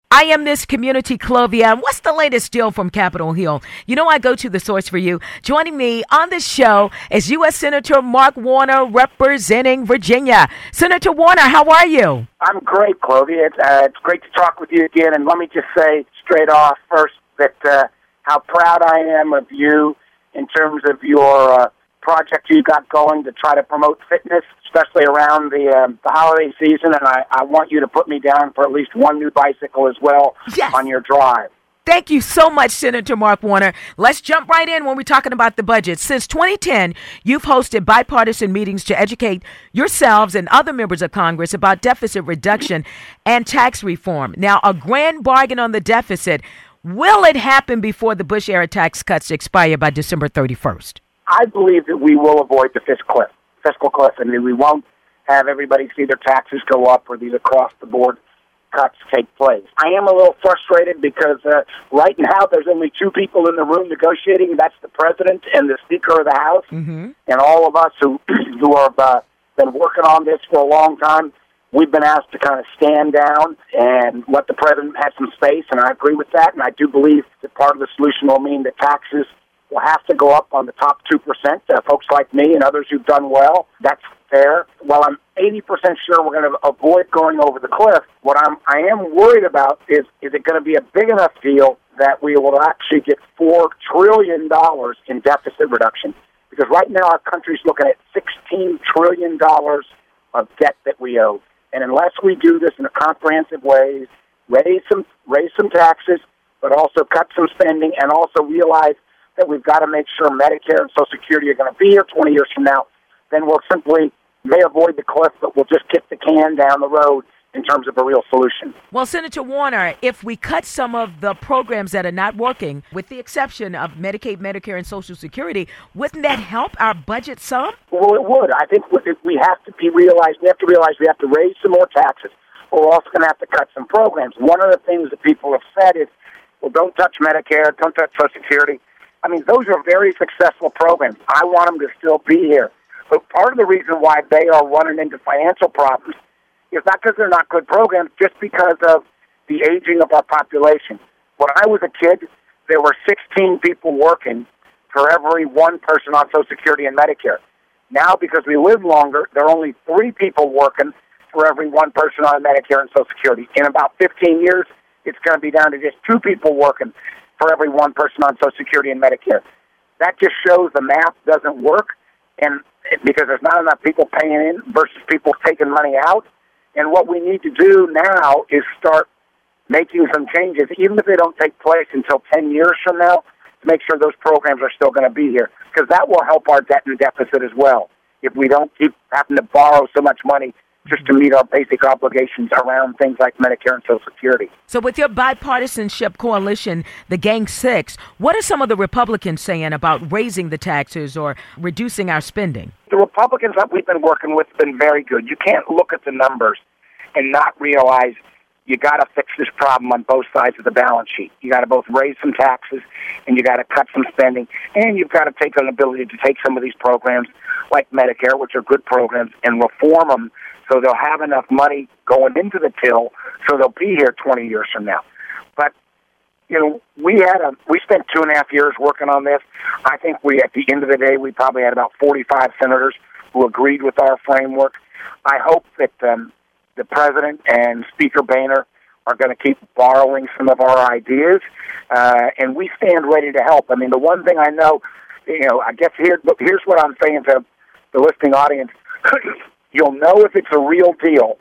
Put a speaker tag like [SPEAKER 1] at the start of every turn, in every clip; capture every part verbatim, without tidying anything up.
[SPEAKER 1] I am this community, Clovia. And what's the latest deal from Capitol Hill? You know I go to the source for you. Joining me on this show is U S Senator Mark Warner representing Virginia. Senator Warner, how are you?
[SPEAKER 2] I'm great, Clovia. It's, uh, it's great to talk with you again. And let me just say straight off first that uh, how proud I am of you in terms of your uh, project you got going to try to promote fitness, especially around the uh, the holiday season, and I, I want you to put me down for at least one new bicycle as well
[SPEAKER 1] yes.
[SPEAKER 2] on your drive.
[SPEAKER 1] Thank you so much, Senator Mark Warner. Let's jump right in when we're talking about the budget. Since twenty ten, you've hosted bipartisan meetings to educate yourselves and other members of Congress about deficit reduction and tax reform. Now, a grand bargain on the deficit. Will it happen before the Bush-era tax cuts expire by December thirty-first?
[SPEAKER 2] I believe that we will avoid the fiscal cliff. Fiscal cliff, and we won't have everybody see their taxes go up or these across-the-board cuts take place. I am a little frustrated because uh, right now there's only two people in the room negotiating. That's the president and the Speaker of the House,
[SPEAKER 1] mm-hmm.
[SPEAKER 2] and all of us who who have uh, been working on this for a long time. We've been asked to kind of stand down and let the president have some space, and I agree with that. And I do believe that part of the solution will mean that taxes will have to go up on the top two percent. Uh, folks like me and others who've done well, that's fair. While I'm eighty percent sure we're going to avoid going over the cliff, what I'm, I am worried about is, is it going to be a big enough deal that we will actually get four trillion dollars in deficit reduction? Because right now our country's looking at sixteen trillion dollars of debt that we owe. And unless we do this in a comprehensive way, raise some, raise some taxes, but also cut some spending, and also realize that we've got to make sure Medicare and Social Security are going to be here twenty years from now, then we'll simply may avoid the cliff, but we'll just kick the can down the road in terms of a real solution.
[SPEAKER 1] Well, Senator Warner, if we cut some of the programs that are not working, with the exception of Medicaid, Medicare, and Social Security, wouldn't that help our budget some?
[SPEAKER 2] Well, it would. I think we have to be realized, we have to realize we have to raise some more taxes, but we're also going to have to cut some programs. One of the things that people have said is, well, don't touch Medicare, don't touch Social Security. I mean, those are very successful programs. I want them to still be here. But part of the reason why they are running into financial problems is not because they're not good programs, just because of the aging of our population. When I was a kid, there were sixteen people working for every one person on Social Security and Medicare. Now, because we live longer, there are only three people working for every one person on Medicare and Social Security. In about fifteen years, it's going to be down to just two people working for every one person on Social Security and Medicare. That just shows the math doesn't work, and because there's not enough people paying in versus people taking money out. And what we need to do now is start making some changes, even if they don't take place until ten years from now, to make sure those programs are still going to be here, because that will help our debt and deficit as well. If we don't keep having to borrow so much money just to meet our basic obligations around things like Medicare and Social Security.
[SPEAKER 1] So with your bipartisanship coalition, the Gang Six, what are some of the Republicans saying about raising the taxes or reducing our spending?
[SPEAKER 2] The Republicans that we've been working with have been very good. You can't look at the numbers and not realize you got to fix this problem on both sides of the balance sheet. You got to both raise some taxes and you got to cut some spending, and you've got to take an ability to take some of these programs like Medicare, which are good programs, and reform them so they'll have enough money going into the till so they'll be here twenty years from now. But, you know, we had a we spent two and a half years working on this. I think we, at the end of the day, we probably had about forty-five senators who agreed with our framework. I hope that um, the President and Speaker Boehner are going to keep borrowing some of our ideas, uh, and we stand ready to help. I mean, the one thing I know, you know, I guess here, here's what I'm saying to the listening audience. You'll know if it's a real deal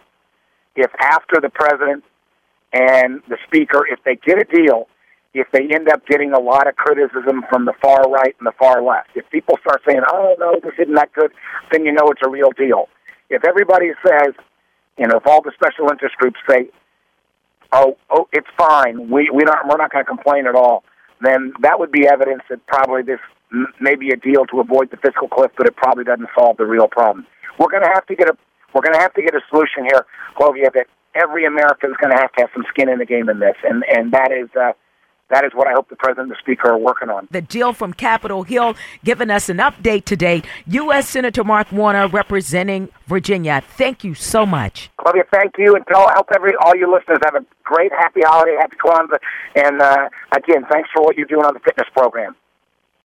[SPEAKER 2] if after the President and the Speaker, if they get a deal, if they end up getting a lot of criticism from the far right and the far left. If people start saying, oh, no, this isn't that good, then you know it's a real deal. If everybody says, you know, if all the special interest groups say, oh, oh, it's fine, we, we not, we're not going to complain at all, then that would be evidence that probably this may be a deal to avoid the fiscal cliff, but it probably doesn't solve the real problem. We're going to have to get a we're going to have to get a solution here, Clovia, that every American is going to have to have some skin in the game in this, and and that is uh, that is what I hope the President and the Speaker are working on.
[SPEAKER 1] The deal from Capitol Hill, giving us an update today. U S Senator Mark Warner representing Virginia. Thank you so much.
[SPEAKER 2] Claudia, thank you, and tell help every all your listeners have a great, happy holiday, happy Kwanzaa, and uh, again, thanks for what you're doing on the fitness program.